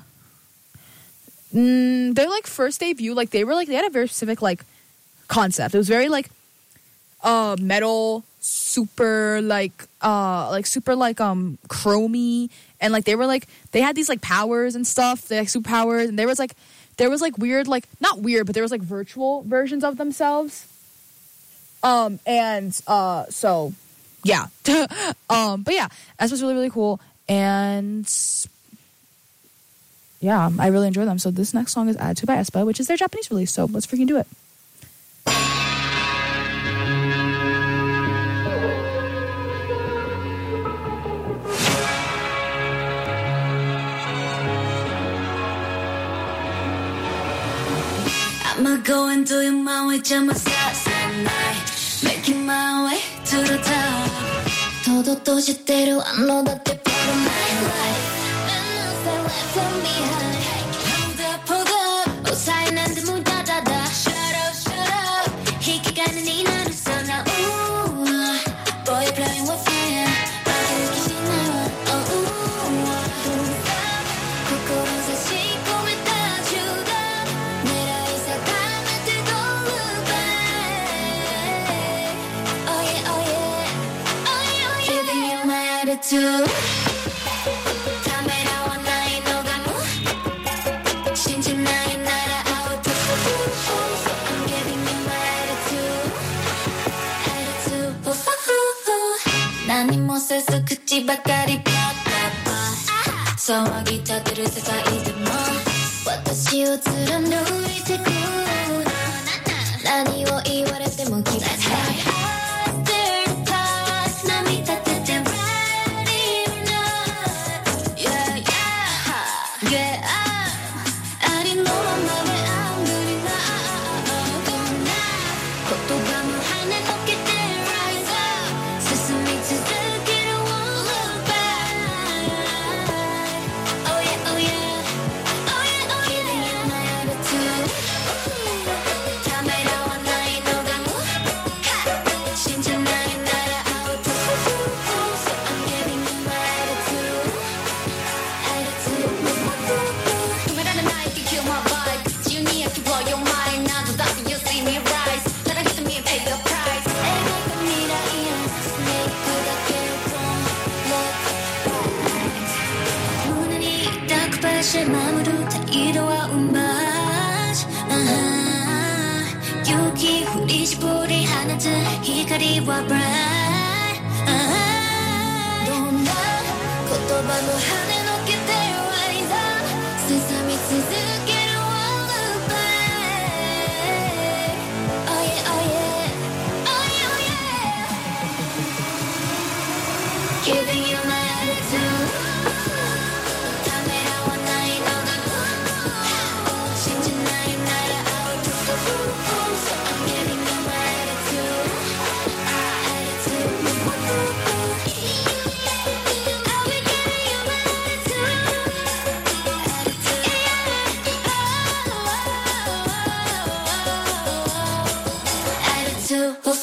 Mm, their like first debut, like they were like they had a very specific like concept. It was very like uh metal, super like uh like super like um chromey, and like they were like they had these like powers and stuff, they like superpowers, and there was like there was like weird like not weird, but there was like virtual versions of themselves. Um and uh so yeah, um but yeah, that was really really cool, and yeah, I really enjoy them. So this next song is Attitude by aespa, which is their Japanese release. So let's freaking do it. I'm going to your mind with just my steps at night, making my way to the top. 堂々としてるあのだって part of my life. And I stay left from behind. Hold up, hold up. 抑えなんでもダダダ。Shut up, shut up. 引き金になるさな。Ooh, boy, you're playing with fire. 負ける気しないわ。Oh, ooh,心差し込めた銃弾。狙い定めて don't look back. Oh yeah, oh yeah, oh yeah, oh yeah. Giving you my attitude. ためらわないのがもう信じないなら I'll take the fool. So I'm giving you my attitude. Attitude. Oh, oh, oh. 何もせず口ばかりパッパッパ騒ぎ立てる世界でも私を貫いてく何を言われても気がつかない After the past 波立てて ready or not Yeah, yeah Get up ありのままで I'm good enough どんな言葉も跳ねのけて Rise up 進み続ける Won't look back Oh yeah, oh yeah Oh yeah, oh yeah Giving you my attitude ためらわないのがもう信じないなら I'll take the fool So I'm giving you my attitude Attitude 止められない You kill my vibe 自由に焼き blow your mind 何度だって You see me rise ただ一目 pay your price 描いた未来へスネークだけ Don't look back 胸に抱く場所守る態度はうまし勇気振り絞り放つ光は bright どんな言葉も跳ねのけて rise up 進み続ける Won't look back Oh yeah, oh yeah Oh yeah, oh yeah Giving you my attitude ためらわないのが信じないなら I'll take the fool So I'm giving you my attitude Attitude I'll be giving you my attitude Attitude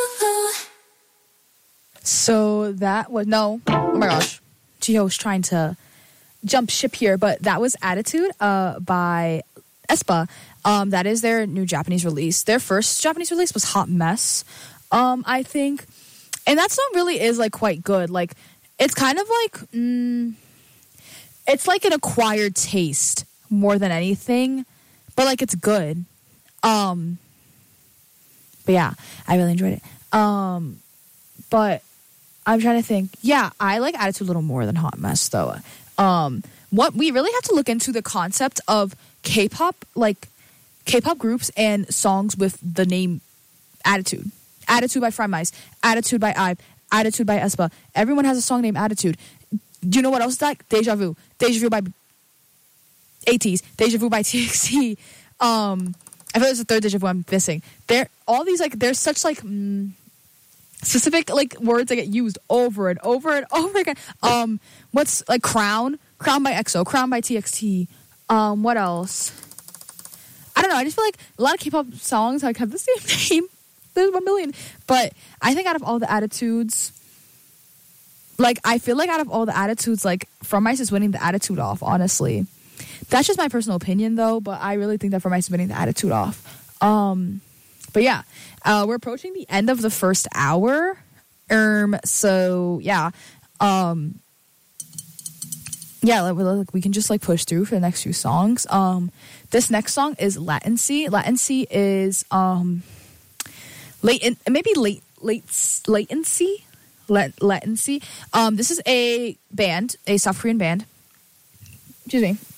So that was no. Oh my gosh, Jiho's trying to jump ship here, but that was Attitude uh, by aespa. Um, that is their new Japanese release. Their first Japanese release was Hot Mess, um, I think, and that song really is like quite good. Like it's kind of like mm, it's like an acquired taste more than anything, but like it's good. Um, but yeah, I really enjoyed it. Um, but I'm trying to think. Yeah, I like Attitude a little more than Hot Mess, though. Um, what we really have to look into the concept of K-pop, like K-pop groups and songs with the name Attitude. Attitude by Fry Mice, Attitude by I V E, Attitude by aespa. Everyone has a song named Attitude. Do you know what else is like? Deja Vu. Deja Vu by ATEEZ. Deja Vu by T X T. Um, I feel like there's a third Deja Vu I'm missing. There, all these like, there's such like. Mm, specific like words that get used over and over and over again. Um, what's like Crown? Crown by EXO. Crown by T X T. Um, what else? I don't know. I just feel like a lot of K-pop songs like have the same name. There's one million, but I think out of all the attitudes, like I feel like out of all the attitudes, like From Mice is winning the attitude off. Honestly, that's just my personal opinion, though. But I really think that From Mice is winning the attitude off. Um. But yeah, uh, we're approaching the end of the first hour. Um, so yeah, um, yeah, like, like, we can just like push through for the next few songs. Um, this next song is Latency. Latency is um, latent, maybe late, late, latency, Lat- latency. Um, this is a band, a South Korean band. Excuse me.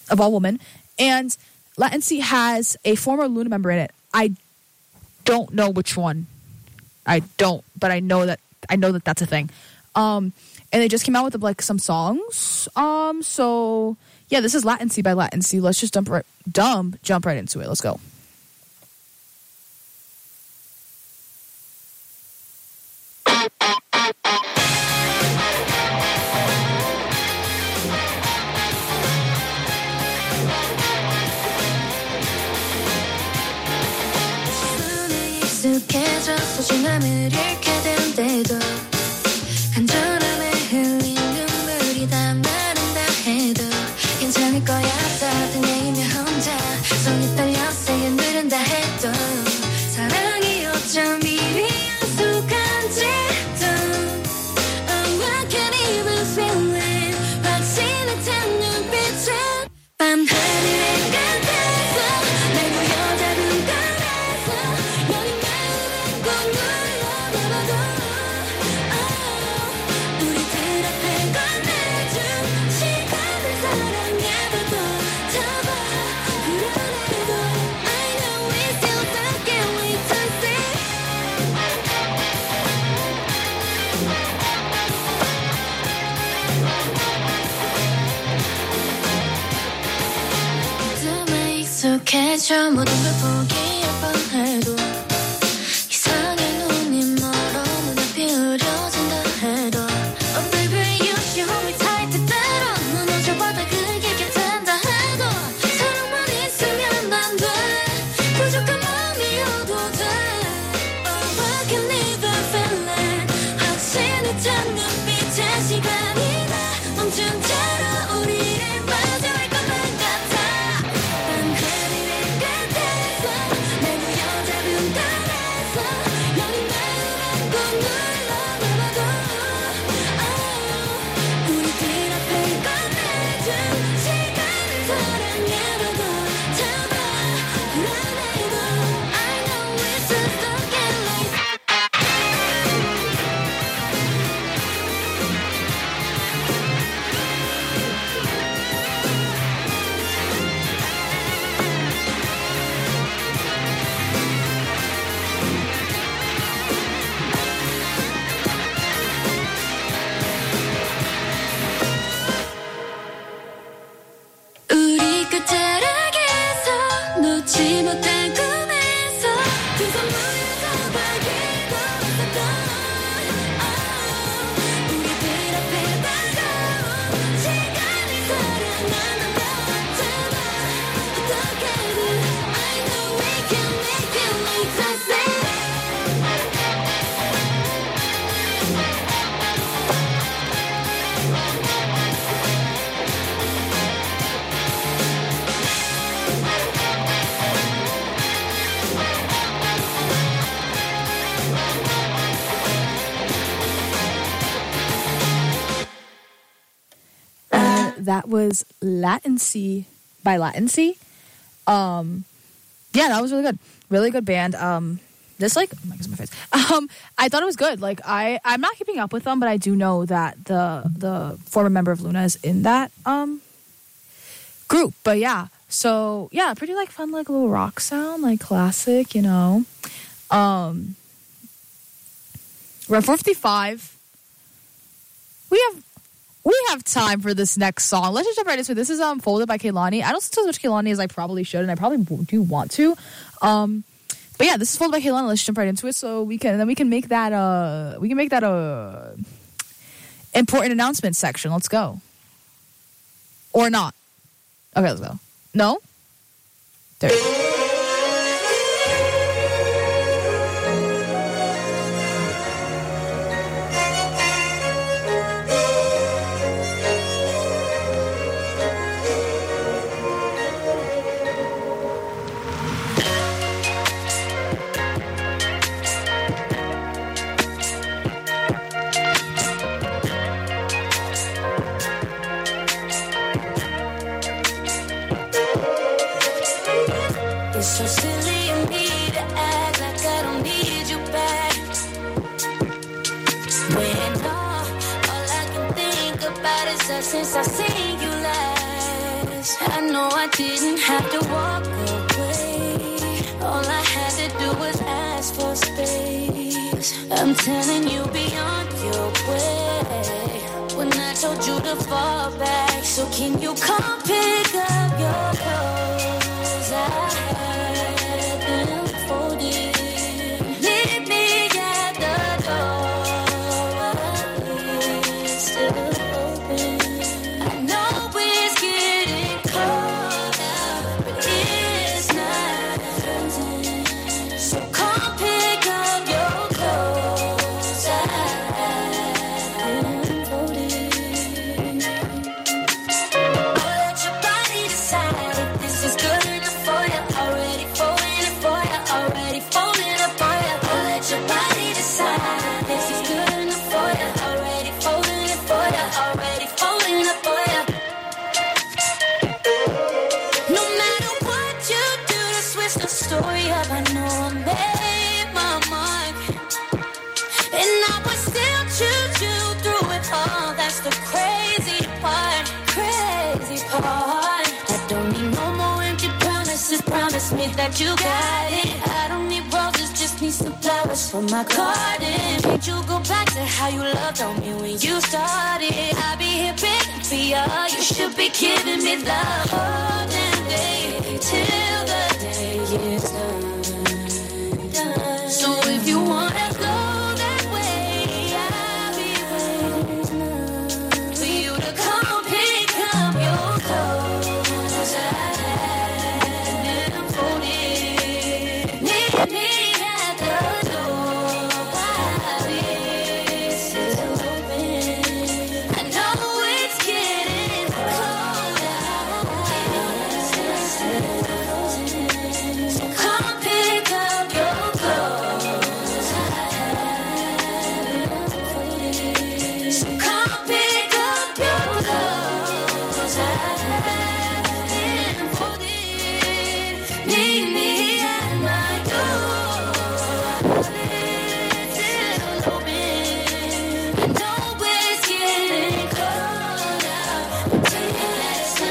of all women. And Latency has a former Luna member in it. I don't know which one. I don't, but I know that I know that that's a thing. Um, and they just came out with like some songs. Um, so yeah, this is Latency by Latency. Let's just dump right, dump, jump right into it. Let's go. 익숙해져서 지남을 잃게 된대도 간절함에 흘린 눈물이 다 마른다 해도 괜찮을 거야 따뜻한 얘기며 혼자 손이 떨려 세게 누른다 해도 사랑이 어쩜 이리 약속한지도 Oh I can't even feel it 확신에 찬 눈빛은 밤하늘에 gather 날 부여잡은 거라서 여린 마음에 꼭 눌러봐도 oh, 우리들 앞에 건네준 시간을 사랑해봐도 잡아 불안해도 I know we still stuck and wait to see 틈에 익숙해져 모든 걸 포기할 뻔해도 이상해 눈이 멀어 눈앞이 흐려진다 해도 Oh baby you show me tight 때때로 무너져 바닥을 긁게 된다 해도 사랑만 있으면 난 돼 부족한 마음이어도 돼 Oh I can never feel it 확신에 찬 눈빛의 시간이나 멈춘 채로 우리를 마주할 것만 같아 밤하늘에 gather 날 부여잡은 거라서 여린 마음에 꼭 눌러봐도 oh, 우리들 앞에 건네준 시간을 사랑해봐도 잡아 불안해도 I know we're so stuck and like 우리 끝자락에서 놓지 못할 꿈에서 두 손 모여서 발길고 있었던 oh, 우리들 앞에 다가온 시간을 사랑하는 것 잡아 어떻게든 I know we can make it like classic That was Latency by Latency. Um, yeah, that was really good. Really good band. Um, this like, oh my goodness, my face. Um, I thought it was good. Like I, I'm not keeping up with them, but I do know that the the former member of Luna is in that um group. But yeah, so yeah, pretty like fun, like little rock sound, like classic, you know. Um, we're at four fifty-five. We have. We have time for this next song. Let's just jump right into it. This is um Folded by Kehlani. I don't listen to as much Kehlani as I probably should, and I probably do want to. Um, but yeah, this is Folded by Kehlani. Let's jump right into it, so we can then we can make that uh we can make that a important announcement section. Let's go, or not? Okay, let's go. No, there. It's so silly of me to act like I don't need you back. When all, all I can think about is that since I seen you last. I know I didn't have to walk away. All I had to do was ask for space. I'm telling you, be on your way. When I told you to fall back, so can you come pick up your clothes? I had them folded. Meet me at the door. It's still open. I know it's getting cold out, but it's not frozen. So come pick up your clothes. I had them folded. I'll let your body decide if this is good enough for you. Already folding it for you. Already folding it for you. I'll let your body decide if this is good enough for you. Already folding it for you. Already folding it for you. No matter what you do to switch the story up, I know I made my mark. And I would still choose you through it all. That's the crazy part, crazy part. I don't need no more empty promises. Promise me that you got it. I don't need roses, just need some flowers for my garden. Can't you go back to how you loved on me when you started? I'll be here begging for you. You should be giving me love all damn day till the day is done. done. So if you wanna go that way, I'll be waiting for you to come pick up your clothes. I had them folded. Meet me at the door while it's still open. I know it's getting cold out. So come pick up your clothes. I had them folded. So come pick up your clothes. I had them folded. Meet me at my door. It's still open. I know it's getting cold out. Until it's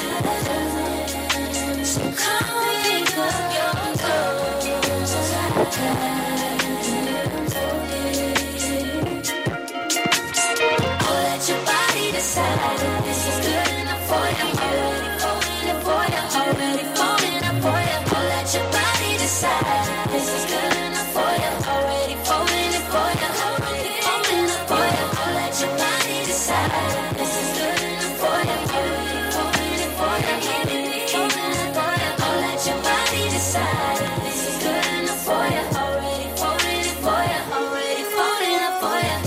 not. So come pick up your clothes. I had them folded. I'll let your body decide if this is good enough for you. Already folding it for you. Already folding it for you. I'll let your body decide if this is good enough for you. Already folding it for you. Already folding it for you. I'll let your body decide if this is good enough for you. Already folding it for you. Already folding it for you. I'll let your body decide if this is good enough for you. Already folding it for you. Already folding it for you.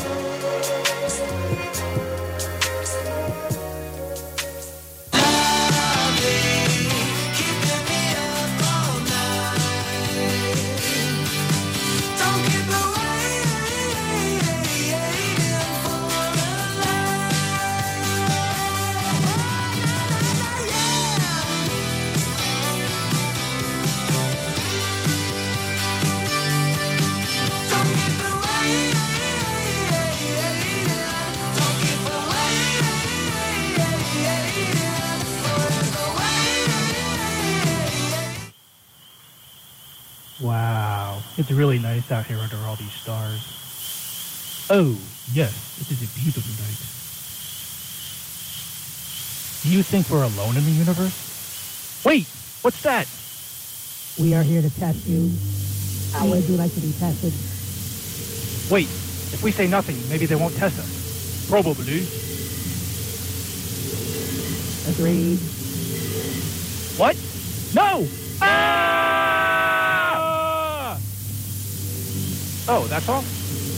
Wow, it's really nice out here under all these stars. Oh, yes, it is a beautiful night. Do you think we're alone in the universe? Wait, what's that? We are here to test you. How would you like to be tested? Wait, if we say nothing, maybe they won't test us. Probably. Agreed. What? No! Ah! Oh, that's all?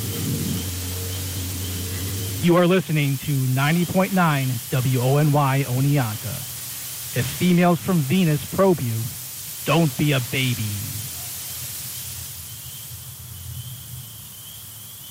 You are listening to ninety point nine W O N Y Oneonta. If females from Venus probe you, don't be a baby.